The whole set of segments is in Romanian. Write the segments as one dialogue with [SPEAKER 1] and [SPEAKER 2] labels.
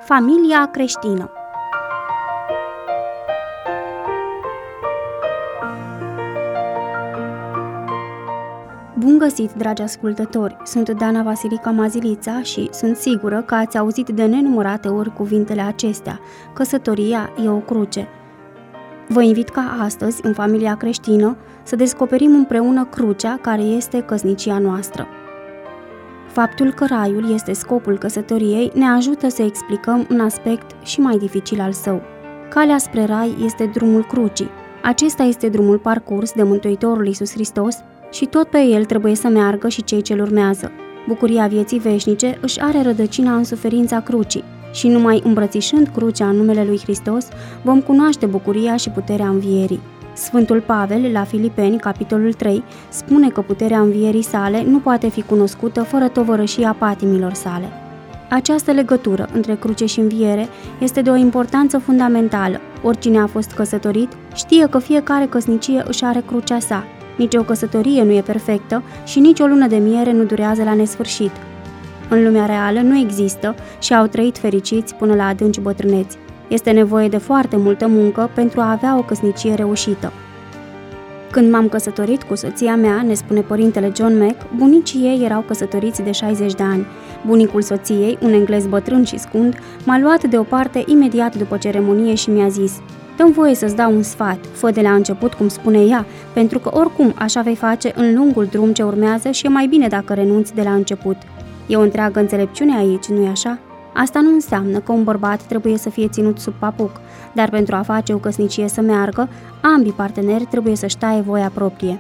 [SPEAKER 1] Familia creștină. Bun găsit, dragi ascultători! Sunt Dana Vasilica Mazilița și sunt sigură că ați auzit de nenumărate ori cuvintele acestea: căsătoria e o cruce. Vă invit ca astăzi, în Familia creștină, să descoperim împreună crucea care este căsnicia noastră. Faptul că raiul este scopul căsătoriei ne ajută să explicăm un aspect și mai dificil al său. Calea spre rai este drumul crucii. Acesta este drumul parcurs de Mântuitorul Iisus Hristos și tot pe el trebuie să meargă și cei ce-l urmează. Bucuria vieții veșnice își are rădăcina în suferința crucii și numai îmbrățișând crucea în numele lui Hristos vom cunoaște bucuria și puterea învierii. Sfântul Pavel, la Filipeni, capitolul 3, spune că puterea învierii sale nu poate fi cunoscută fără tovărășia patimilor sale. Această legătură între cruce și înviere este de o importanță fundamentală. Oricine a fost căsătorit știe că fiecare căsnicie își are crucea sa. Nici o căsătorie nu e perfectă și nici o lună de miere nu durează la nesfârșit. În lumea reală nu există și au trăit fericiți până la adânci bătrâneți. Este nevoie de foarte multă muncă pentru a avea o căsnicie reușită. Când m-am căsătorit cu soția mea, ne spune părintele John Mack, bunicii ei erau căsătoriți de 60 de ani. Bunicul soției, un englez bătrân și scund, m-a luat deoparte imediat după ceremonie și mi-a zis: dă-mi voie să-ți dau un sfat, fă de la început cum spune ea, pentru că oricum așa vei face în lungul drum ce urmează și e mai bine dacă renunți de la început. E o întreagă înțelepciune aici, nu-i așa? Asta nu înseamnă că un bărbat trebuie să fie ținut sub papuc, dar pentru a face o căsnicie să meargă, ambii parteneri trebuie să-și taie voia proprie.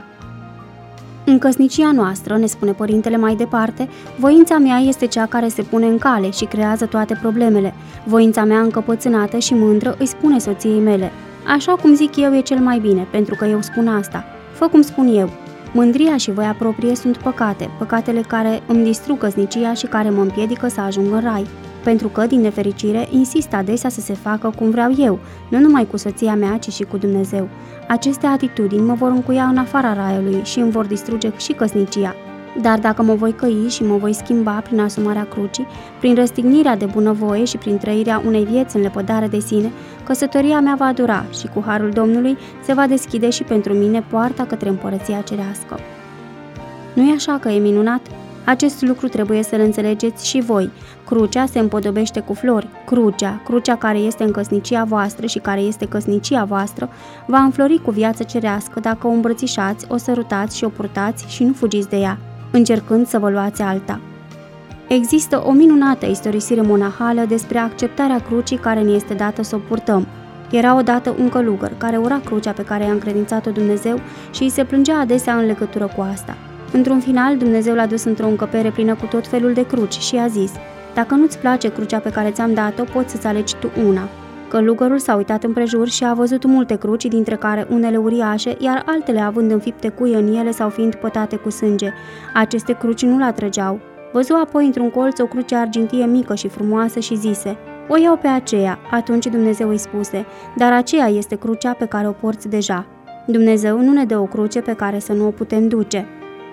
[SPEAKER 1] În căsnicia noastră, ne spune părintele mai departe, voința mea este cea care se pune în cale și creează toate problemele. Voința mea încăpățânată și mândră îi spune soției mele: așa cum zic eu e cel mai bine, pentru că eu spun asta. Fă cum spun eu. Mândria și voia proprie sunt păcate, păcatele care îmi distrug căsnicia și care mă împiedică să ajung în rai. Pentru că, din nefericire, insist adesea să se facă cum vreau eu, nu numai cu soția mea, ci și cu Dumnezeu. Aceste atitudini mă vor încuia în afara raiului și îmi vor distruge și căsnicia. Dar dacă mă voi căi și mă voi schimba prin asumarea crucii, prin răstignirea de bunăvoie și prin trăirea unei vieți în lepădare de sine, căsătoria mea va dura și cu harul Domnului se va deschide și pentru mine poarta către împărăția cerească. Nu-i așa că e minunat? Acest lucru trebuie să-l înțelegeți și voi. Crucea se împodobește cu flori. Crucea care este în căsnicia voastră și care este căsnicia voastră, va înflori cu viață cerească dacă o îmbrățișați, o sărutați și o purtați și nu fugiți de ea, încercând să vă luați alta. Există o minunată istorisire monahală despre acceptarea crucii care ne este dată să o purtăm. Era odată un călugăr care ura crucea pe care i-a încredințat-o Dumnezeu și îi se plângea adesea în legătură cu asta. Într-un final, Dumnezeu l-a dus într-o încăpere plină cu tot felul de cruci și i-a zis: dacă nu-ți place crucea pe care ți-am dat-o, poți să-ți alegi tu una. Călugărul s-a uitat împrejur și a văzut multe cruci, dintre care unele uriașe, iar altele având înfipte cuie în ele sau fiind pătate cu sânge. Aceste cruci nu-l atrăgeau. Văzu apoi într-un colț o cruce argintie mică și frumoasă și zise: o iau pe aceea. Atunci Dumnezeu îi spuse: dar aceea este crucea pe care o porți deja. Dumnezeu nu ne dă o cruce pe care să nu o putem duce.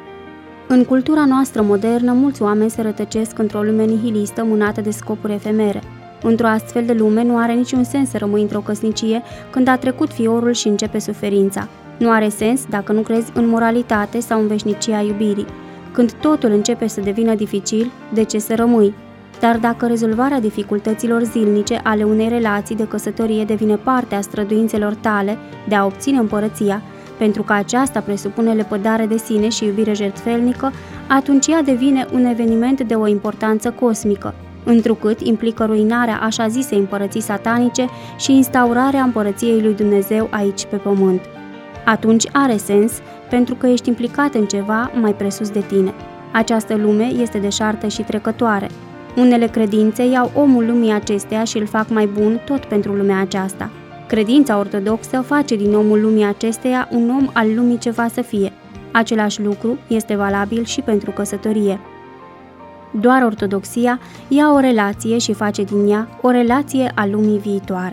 [SPEAKER 1] În cultura noastră modernă, mulți oameni se rătăcesc într-o lume nihilistă mânată de scopuri efemere. Într-o astfel de lume nu are niciun sens să rămâi într-o căsnicie când a trecut fiorul și începe suferința. Nu are sens dacă nu crezi în moralitate sau în veșnicia iubirii. Când totul începe să devină dificil, de ce să rămâi? Dar dacă rezolvarea dificultăților zilnice ale unei relații de căsătorie devine parte a străduințelor tale de a obține împărăția, pentru că aceasta presupune lepădare de sine și iubire jertfelnică, atunci ea devine un eveniment de o importanță cosmică, întrucât implică ruinarea așa zisei împărății satanice și instaurarea împărăției lui Dumnezeu aici pe pământ. Atunci are sens, pentru că ești implicat în ceva mai presus de tine. Această lume este deșartă și trecătoare. Unele credințe iau omul lumii acesteia și îl fac mai bun tot pentru lumea aceasta. Credința ortodoxă face din omul lumii acesteia un om al lumii ce va să fie. Același lucru este valabil și pentru căsătorie. Doar ortodoxia ia o relație și face din ea o relație a lumii viitoare.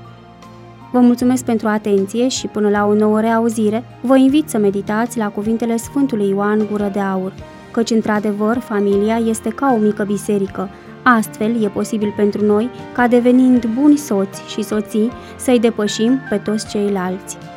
[SPEAKER 1] Vă mulțumesc pentru atenție și până la o nouă reauzire, vă invit să meditați la cuvintele Sfântului Ioan Gură de Aur, căci într-adevăr familia este ca o mică biserică, Astfel, e posibil pentru noi ca devenind buni soți și soții să-i depășim pe toți ceilalți.